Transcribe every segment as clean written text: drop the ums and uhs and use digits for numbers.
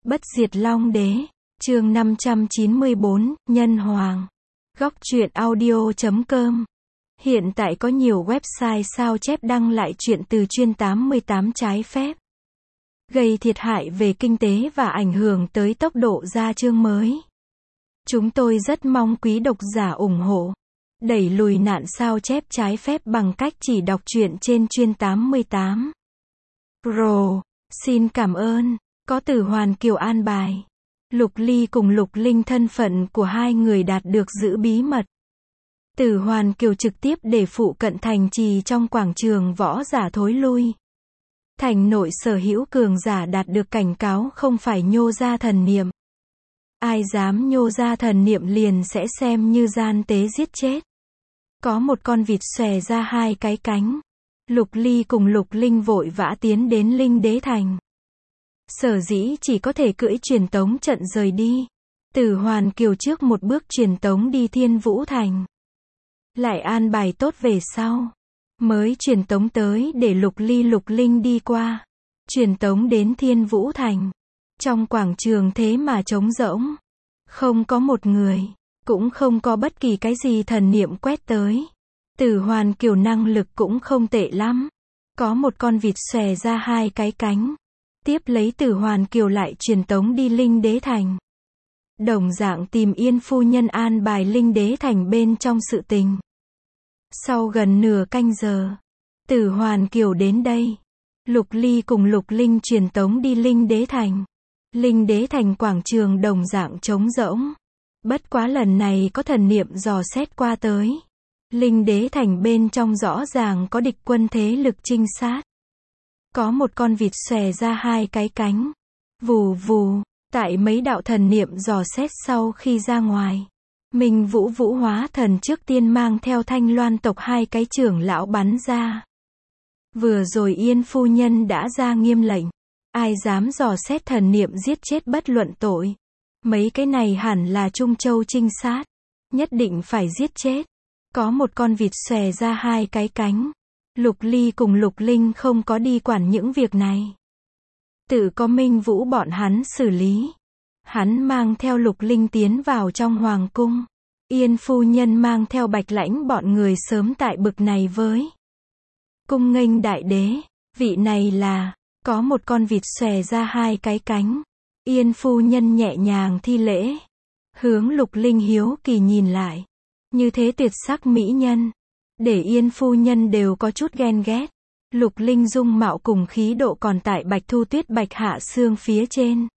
Bất diệt Long Đế, chương 594, Nhân Hoàng. Góc truyện audio.com. Hiện tại có nhiều website sao chép đăng lại truyện từ chuyên 88 trái phép, gây thiệt hại về kinh tế và ảnh hưởng tới tốc độ ra chương mới. Chúng tôi rất mong quý độc giả ủng hộ, đẩy lùi nạn sao chép trái phép bằng cách chỉ đọc truyện trên chuyên 88. Pro, xin cảm ơn. Có Tử Hoàn Kiều an bài, Lục Ly cùng Lục Linh thân phận của hai người đạt được giữ bí mật. Tử Hoàn Kiều trực tiếp để phụ cận thành trì trong quảng trường võ giả thối lui. Thành nội sở hữu cường giả đạt được cảnh cáo không phải nhô ra thần niệm. Ai dám nhô ra thần niệm liền sẽ xem như gian tế giết chết. Có một con vịt xòe ra hai cái cánh. Lục Ly cùng Lục Linh vội vã tiến đến Linh Đế Thành. Sở dĩ chỉ có thể cưỡi truyền tống trận rời đi. Tử Hoàn Kiều trước một bước truyền tống đi Thiên Vũ Thành. Lại an bài tốt về sau. Mới truyền tống tới để Lục Ly Lục Linh đi qua. Truyền tống đến Thiên Vũ Thành. Trong quảng trường thế mà trống rỗng. Không có một người. Cũng không có bất kỳ cái gì thần niệm quét tới. Tử Hoàn Kiều năng lực cũng không tệ lắm. Có một con vịt xòe ra hai cái cánh. Tiếp lấy Tử Hoàn Kiều lại truyền tống đi Linh Đế Thành. Đồng dạng tìm Yên phu nhân an bài Linh Đế Thành bên trong sự tình. Sau gần nửa canh giờ, Tử Hoàn Kiều đến đây. Lục Ly cùng Lục Linh truyền tống đi Linh Đế Thành. Linh Đế Thành quảng trường đồng dạng trống rỗng. Bất quá lần này có thần niệm dò xét qua tới. Linh Đế Thành bên trong rõ ràng có địch quân thế lực trinh sát. Có một con vịt xòe ra hai cái cánh. Vù vù, tại mấy đạo thần niệm dò xét sau khi ra ngoài. Minh Vũ Vũ Hóa Thần trước tiên mang theo Thanh Loan tộc hai cái trưởng lão bắn ra. Vừa rồi Yên phu nhân đã ra nghiêm lệnh. Ai dám dò xét thần niệm giết chết bất luận tội. Mấy cái này hẳn là Trung Châu trinh sát. Nhất định phải giết chết. Có một con vịt xòe ra hai cái cánh. Lục Ly cùng Lục Linh không có đi quản những việc này. Tự có Minh Vũ bọn hắn xử lý. Hắn mang theo Lục Linh tiến vào trong hoàng cung. Yên phu nhân mang theo Bạch Lãnh bọn người sớm tại bực này với. Cung nghênh đại đế, vị này là, có một con vịt xòe ra hai cái cánh. Yên phu nhân nhẹ nhàng thi lễ. Hướng Lục Linh hiếu kỳ nhìn lại. Như thế tuyệt sắc mỹ nhân. Để Yên phu nhân đều có chút ghen ghét. Lục Linh dung mạo cùng khí độ còn tại Bạch Thu Tuyết Bạch Hạ Xương phía trên.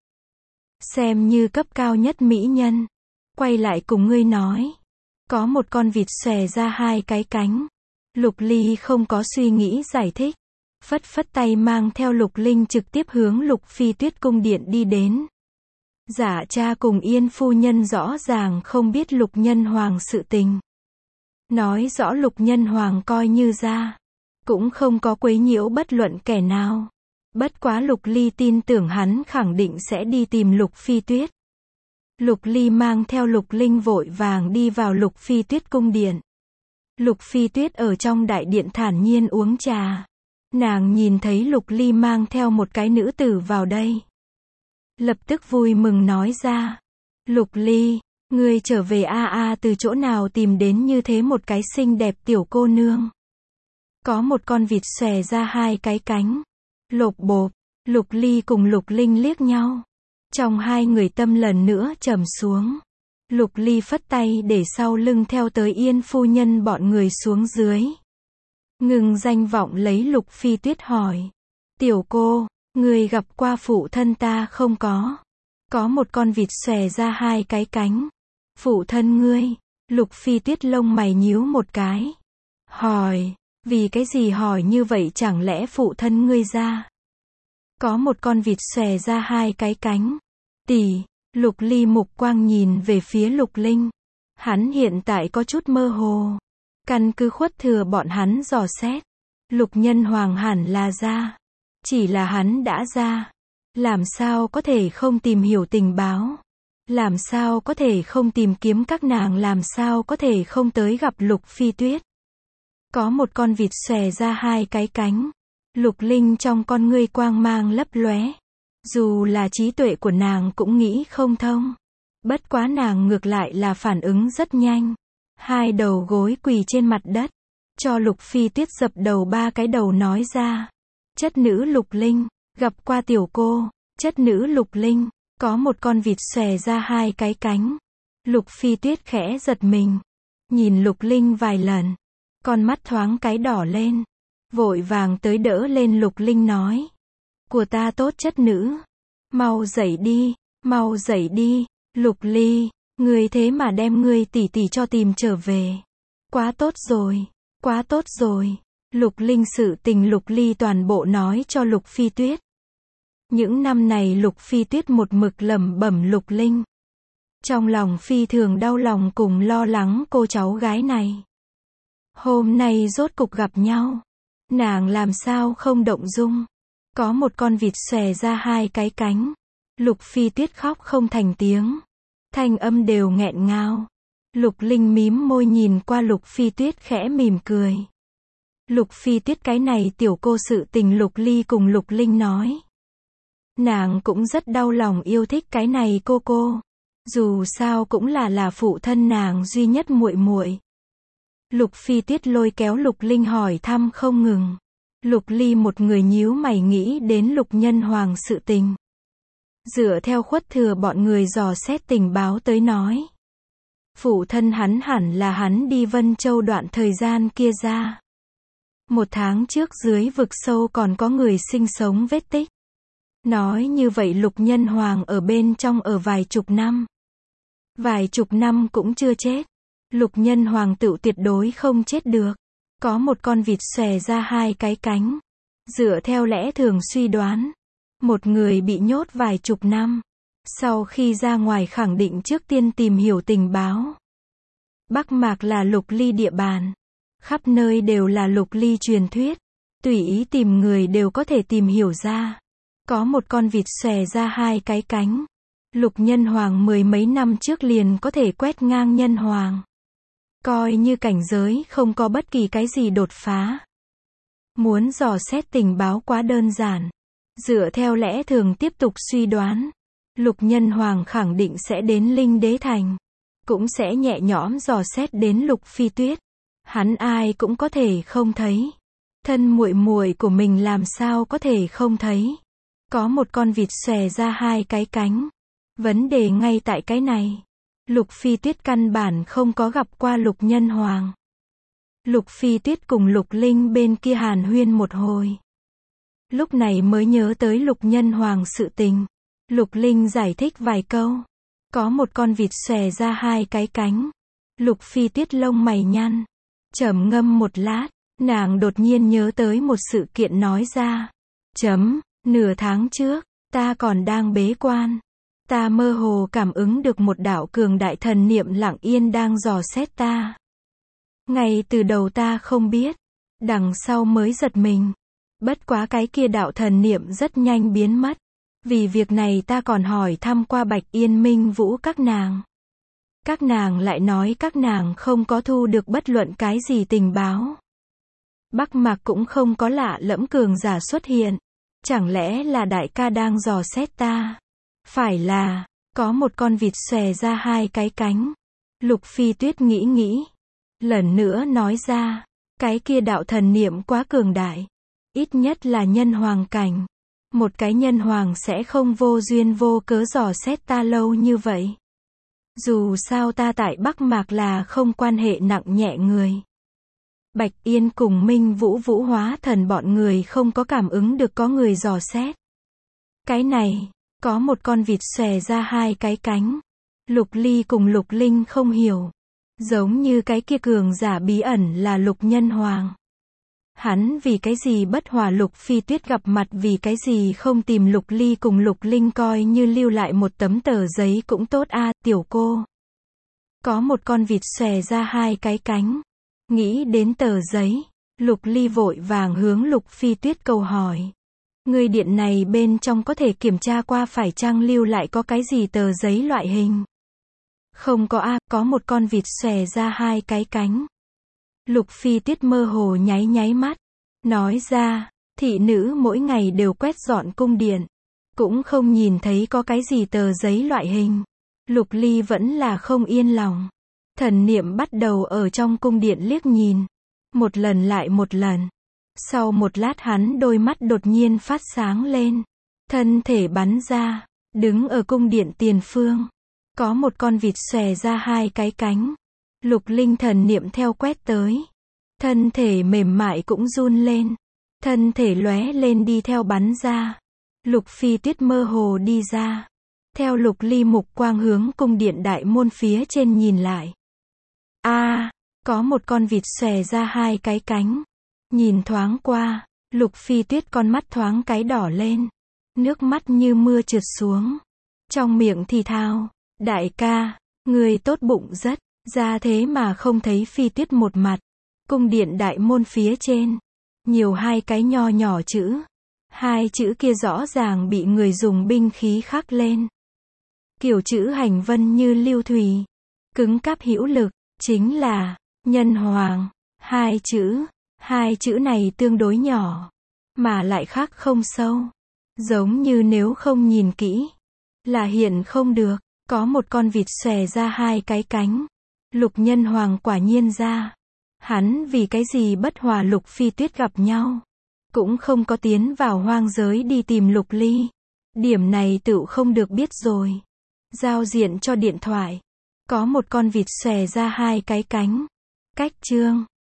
Xem như cấp cao nhất mỹ nhân. Quay lại cùng ngươi nói. Có một con vịt xòe ra hai cái cánh. Lục Ly không có suy nghĩ giải thích. Phất phất tay mang theo Lục Linh trực tiếp hướng Lục Phi Tuyết cung điện đi đến. Giả cha cùng Yên phu nhân rõ ràng không biết Lục Nhân Hoàng sự tình. Nói rõ Lục Nhân Hoàng coi như ra. Cũng không có quấy nhiễu bất luận kẻ nào. Bất quá Lục Ly tin tưởng hắn khẳng định sẽ đi tìm Lục Phi Tuyết. Lục Ly mang theo Lục Linh vội vàng đi vào Lục Phi Tuyết cung điện. Lục Phi Tuyết ở trong đại điện thản nhiên uống trà. Nàng nhìn thấy Lục Ly mang theo một cái nữ tử vào đây. Lập tức vui mừng nói ra. Lục Ly, ngươi trở về từ chỗ nào tìm đến như thế một cái xinh đẹp tiểu cô nương. Có một con vịt xòe ra hai cái cánh. Lộp bộp, Lục Ly cùng Lục Linh liếc nhau. Trong hai người tâm lần nữa trầm xuống. Lục Ly phất tay để sau lưng theo tới Yên phu nhân bọn người xuống dưới. Ngừng danh vọng lấy Lục Phi Tuyết hỏi. Tiểu cô, ngươi gặp qua phụ thân ta không có? Có một con vịt xòe ra hai cái cánh. Phụ thân ngươi? Lục Phi Tuyết lông mày nhíu một cái. Hỏi, vì cái gì hỏi như vậy, chẳng lẽ phụ thân ngươi ra? Có một con vịt xòe ra hai cái cánh. Tỷ, Lục Ly mục quang nhìn về phía Lục Linh. Hắn hiện tại có chút mơ hồ. Căn cứ khuất thừa bọn hắn dò xét. Lục Nhân Hoàng hẳn là ra. Chỉ là hắn đã ra. Làm sao có thể không tìm hiểu tình báo? Làm sao có thể không tìm kiếm các nàng? Làm sao có thể không tới gặp Lục Phi Tuyết? Có một con vịt xòe ra hai cái cánh. Lục Linh trong con ngươi quang mang lấp lóe. Dù là trí tuệ của nàng cũng nghĩ không thông. Bất quá nàng ngược lại là phản ứng rất nhanh. Hai đầu gối quỳ trên mặt đất. Cho Lục Phi Tuyết dập đầu 3 cái đầu nói ra. Chất nữ Lục Linh, gặp qua tiểu cô. Chất nữ Lục Linh, có một con vịt xòe ra 2 cái cánh. Lục Phi Tuyết khẽ giật mình. Nhìn Lục Linh vài lần. Con mắt thoáng cái đỏ lên. Vội vàng tới đỡ lên Lục Linh nói. Của ta tốt chất nữ. Mau dậy đi, mau dậy đi. Lục Ly, ngươi thế mà đem ngươi tỷ tỷ cho tìm trở về. Quá tốt rồi, quá tốt rồi. Lục Linh sự tình Lục Ly toàn bộ nói cho Lục Phi Tuyết. Những năm này Lục Phi Tuyết một mực lẩm bẩm Lục Linh. Trong lòng phi thường đau lòng cùng lo lắng cô cháu gái này. Hôm nay rốt cục gặp nhau. Nàng làm sao không động dung. Có một con vịt xòe ra 2 cái cánh. Lục Phi Tuyết khóc không thành tiếng. Thanh âm đều nghẹn ngào. Lục Linh mím môi nhìn qua Lục Phi Tuyết khẽ mỉm cười. Lục Phi Tuyết cái này tiểu cô sự tình Lục Ly cùng Lục Linh nói. Nàng cũng rất đau lòng yêu thích cái này cô. Dù sao cũng là phụ thân nàng duy nhất muội muội. Lục Phi Tuyết lôi kéo Lục Linh hỏi thăm không ngừng. Lục Ly một người nhíu mày nghĩ đến Lục Nhân Hoàng sự tình. Dựa theo Khuất Thừa bọn người dò xét tình báo tới nói. Phụ thân hắn hẳn là hắn đi Vân Châu đoạn thời gian kia ra. 1 tháng trước dưới vực sâu còn có người sinh sống vết tích. Nói như vậy Lục Nhân Hoàng ở bên trong ở vài chục năm. Vài chục năm cũng chưa chết. Lục Nhân Hoàng tự tuyệt đối không chết được. Có một con vịt xòe ra 2 cái cánh. Dựa theo lẽ thường suy đoán. Một người bị nhốt vài chục năm. Sau khi ra ngoài khẳng định trước tiên tìm hiểu tình báo. Bắc Mạc là Lục Ly địa bàn. Khắp nơi đều là Lục Ly truyền thuyết. Tùy ý tìm người đều có thể tìm hiểu ra. Có một con vịt xòe ra 2 cái cánh. Lục Nhân Hoàng 10 mấy năm trước liền có thể quét ngang Nhân Hoàng. Coi như cảnh giới không có bất kỳ cái gì đột phá. Muốn dò xét tình báo quá đơn giản. Dựa theo lẽ thường tiếp tục suy đoán. Lục Nhân Hoàng khẳng định sẽ đến Linh Đế Thành. Cũng sẽ nhẹ nhõm dò xét đến Lục Phi Tuyết. Hắn ai cũng có thể không thấy. Thân muội muội của mình làm sao có thể không thấy. Có một con vịt xòe ra 2 cái cánh. Vấn đề ngay tại cái này. Lục Phi Tuyết căn bản không có gặp qua Lục Nhân Hoàng. Lục Phi Tuyết cùng Lục Linh bên kia hàn huyên một hồi. Lúc này mới nhớ tới Lục Nhân Hoàng sự tình. Lục Linh giải thích vài câu. Có một con vịt xòe ra 2 cái cánh. Lục Phi Tuyết lông mày nhăn. Trầm ngâm một lát, nàng đột nhiên nhớ tới một sự kiện nói ra. Nửa tháng trước, ta còn đang bế quan. Ta mơ hồ cảm ứng được một đạo cường đại thần niệm lặng yên đang dò xét ta. Ngay từ đầu ta không biết, đằng sau mới giật mình. Bất quá cái kia đạo thần niệm rất nhanh biến mất. Vì việc này ta còn hỏi thăm qua Bạch Yên Minh Vũ các nàng. Các nàng lại nói các nàng không có thu được bất luận cái gì tình báo. Bắc Mạc cũng không có lạ lẫm cường giả xuất hiện. Chẳng lẽ là đại ca đang dò xét ta? Phải là, có một con vịt xòe ra 2 cái cánh. Lục Phi Tuyết nghĩ. Lần nữa nói ra, cái kia đạo thần niệm quá cường đại. Ít nhất là nhân hoàng cảnh. Một cái nhân hoàng sẽ không vô duyên vô cớ dò xét ta lâu như vậy. Dù sao ta tại Bắc Mạc là không quan hệ nặng nhẹ người. Bạch Yên cùng Minh Vũ Vũ Hóa Thần bọn người không có cảm ứng được có người dò xét. Cái này, có một con vịt xòe ra 2 cái cánh. Lục Ly cùng Lục Linh không hiểu. Giống như cái kia cường giả bí ẩn là Lục Nhân Hoàng. Hắn vì cái gì bất hòa Lục Phi Tuyết gặp mặt, vì cái gì không tìm Lục Ly cùng Lục Linh coi như lưu lại một tấm tờ giấy cũng tốt a, tiểu cô. Có một con vịt xòe ra 2 cái cánh. Nghĩ đến tờ giấy, Lục Ly vội vàng hướng Lục Phi Tuyết cầu hỏi. Người điện này bên trong có thể kiểm tra qua phải chăng lưu lại có cái gì tờ giấy loại hình? Không có a, có một con vịt xòe ra 2 cái cánh. Lục Phi Tuyết mơ hồ nháy mắt, nói ra, thị nữ mỗi ngày đều quét dọn cung điện. cũng không nhìn thấy có cái gì tờ giấy loại hình. Lục Ly vẫn là không yên lòng. Thần niệm bắt đầu ở trong cung điện liếc nhìn. Một lần lại một lần. Sau một lát hắn đôi mắt đột nhiên phát sáng lên. Thân thể bắn ra. Đứng ở cung điện tiền phương. Có một con vịt xòe ra hai cái cánh. Lục Linh thần niệm theo quét tới. Thân thể mềm mại cũng run lên. Thân thể lóe lên đi theo bắn ra. Lục Phi Tuyết mơ hồ đi ra. Theo Lục Ly mục quang hướng cung điện đại môn phía trên nhìn lại. Có một con vịt xòe ra hai cái cánh. Nhìn thoáng qua, Lục Phi Tuyết con mắt thoáng cái đỏ lên. Nước mắt như mưa trượt xuống. Trong miệng thì thào, đại ca, người tốt bụng rất, ra thế mà không thấy Phi Tuyết một mặt. Cung điện đại môn phía trên, nhiều hai cái nho nhỏ chữ. Hai chữ kia rõ ràng bị người dùng binh khí khắc lên. Kiểu chữ hành vân như lưu thủy, cứng cáp hữu lực, chính là Nhân Hoàng. Hai chữ này tương đối nhỏ, mà lại khắc không sâu. Giống như nếu không nhìn kỹ, là hiện không được. Có một con vịt xòe ra hai cái cánh. Lục Nhân Hoàng quả nhiên ra. Hắn vì cái gì bất hòa Lục Phi Tuyết gặp nhau. Cũng không có tiến vào hoang giới đi tìm Lục Ly. Điểm này tựu không được biết rồi. Giao diện cho điện thoại. Có một con vịt xòe ra hai cái cánh. Cách chương